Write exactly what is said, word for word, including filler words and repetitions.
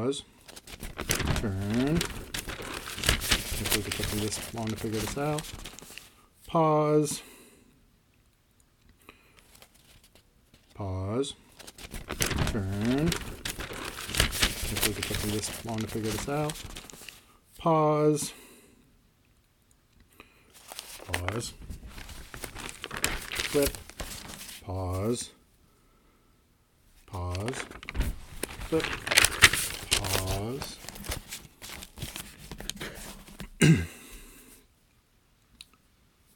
pause, turn. If we could take this long to figure this out. Pause, pause, turn. If we could take this long to figure this out. Pause, pause, flip, pause, pause, flip, pause.